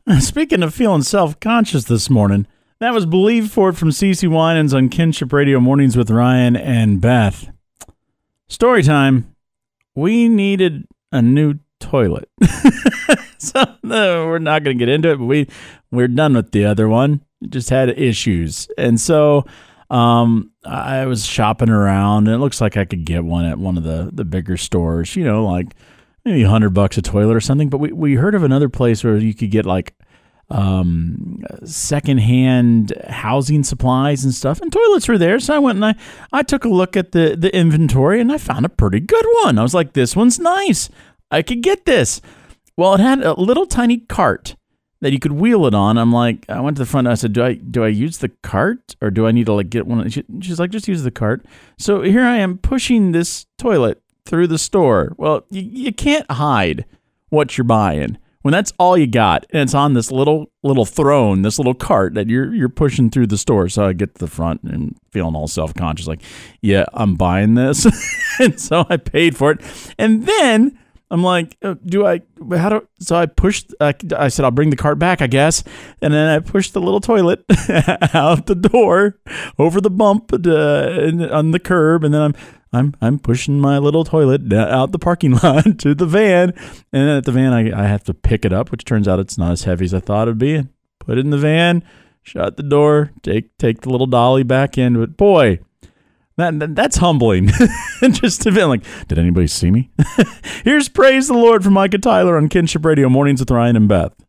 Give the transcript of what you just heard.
Speaking of feeling self-conscious this morning, that was Believe For It from CeCe Winans on Kinship Radio Mornings with Ryan and Beth. Story time. We needed a new toilet. So we're not going to get into it, but we're done with the other one. It just had issues. And so I was shopping around, and it looks like I could get one at one of the bigger stores, like maybe $100 a toilet or something. But we heard of another place where you could get like secondhand housing supplies and stuff, and toilets were there. So I went and I took a look at the inventory, and I found a pretty good one. I was like, this one's nice. I could get this. Well, it had a little tiny cart that you could wheel it on. I'm like, I went to the front and I said, do I use the cart, or do I need to like get one? She's like, just use the cart. So here I am pushing this toilet through the store. Well, you can't hide what you're buying when that's all you got, and it's on this little throne, this little cart that you're pushing through the store. So I get to the front and feeling all self-conscious, like, yeah, I'm buying this. And so I paid for it. And then I'm like, so I pushed, I said, I'll bring the cart back, I guess. And then I pushed the little toilet out the door over the bump on the curb. And then I'm pushing my little toilet out the parking lot to the van. And then at the van, I have to pick it up, which turns out it's not as heavy as I thought it'd be. Put it in the van, shut the door, take the little dolly back in. But boy, that's humbling. Just to be like, did anybody see me? Here's Praise the Lord from Micah Tyler on Kinship Radio Mornings with Ryan and Beth.